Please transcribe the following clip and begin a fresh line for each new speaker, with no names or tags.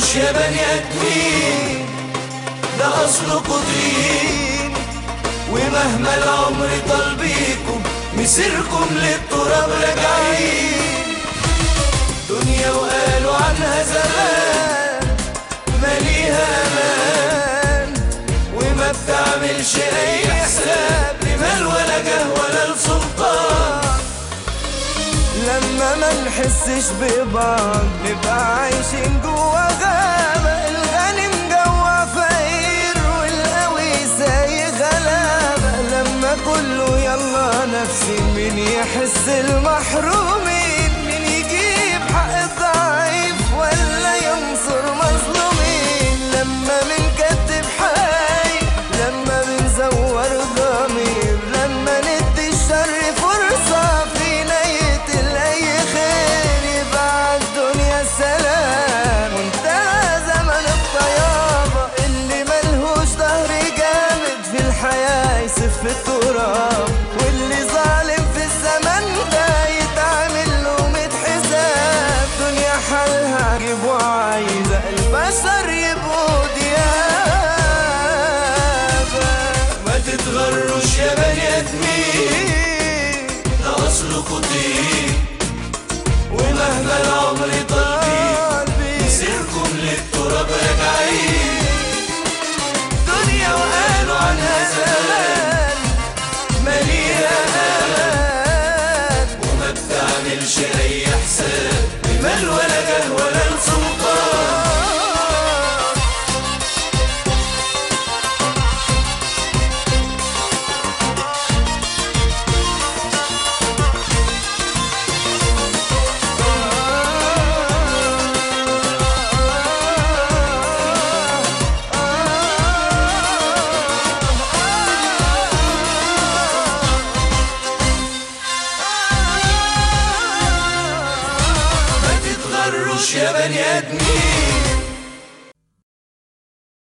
تتغروش يا بني ادمين، ده اصلكوا طين، ومهما العمر طال بيكم مسيركم للتراب راجعين. دنيا وقالوا عنها زمان ماليها امان، وما بتعملش اي حساب لمال ولا جاه ولا لسلطان.
لما ما نحسش ببعض نبقى عايشين جوا غابة، الغني مجوع فقير والقوي سايق غلابة. لما كله يلا نفسي، مين يحس المحرومين، مين يجيب حق الضعيف ولا ينصر مظلومين. لما بنكتب حي، لما بنزور ضمير، لما ندي الشر فرصة فينا يقتل أي خير، يبقى الدنيا سلام وانتهى زمن الطيابة. اللي ملهوش ظهر جامد في الحياة يسف في التراب، واللي ظالم في الزمن ده يتعمل له 100 حساب. دنيا حالها عجيب وعايزة البشر يبقوا ديابة.
ما تتغروش يا بني ادمين، ده اصلكوا طين، ومهما العمر طال بيكم مسيركم للتراب راجعين. دنيا وقالوا عنها زمان ماليها امان، وما بتعملش اي حساب لمال ولا جاه ولا لسلطان. ما تتغروش يا بني ادمين،